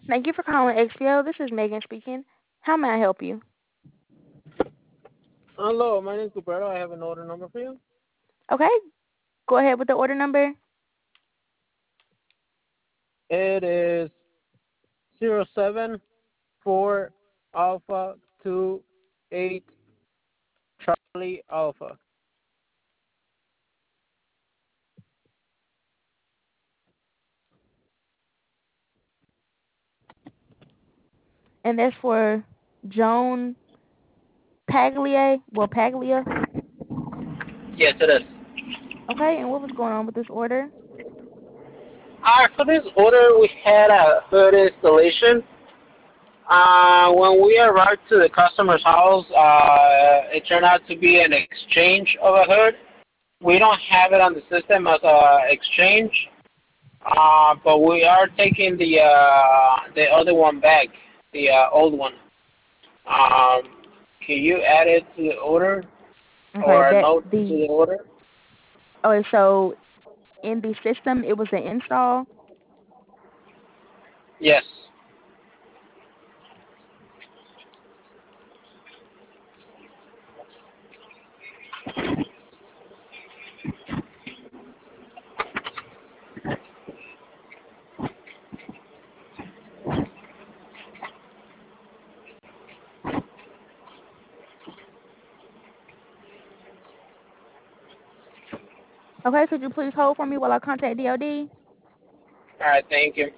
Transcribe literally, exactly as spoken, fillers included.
Thank you for calling X P O. This is Megan speaking. How may I help you? Hello, my name is Gilberto. I have an order number for you. Okay, go ahead with the order number. It is zero seven four Alpha two eight Charlie Alpha. And that's for Joan Paglia. Well, Paglia. Yes, it is. Okay, and what was going on with this order? Uh, for this order, we had a hood installation. Uh, when we arrived to the customer's house, uh, it turned out to be an exchange of a hood. We don't have it on the system as a exchange, uh, but we are taking the uh, the other one back, the uh, old one. Um, can you add it to the order Okay, or a that note to the the order? okay, so in the system it was an install. Yes. Okay, could you please hold for me while I contact D O D? All right. Thank you.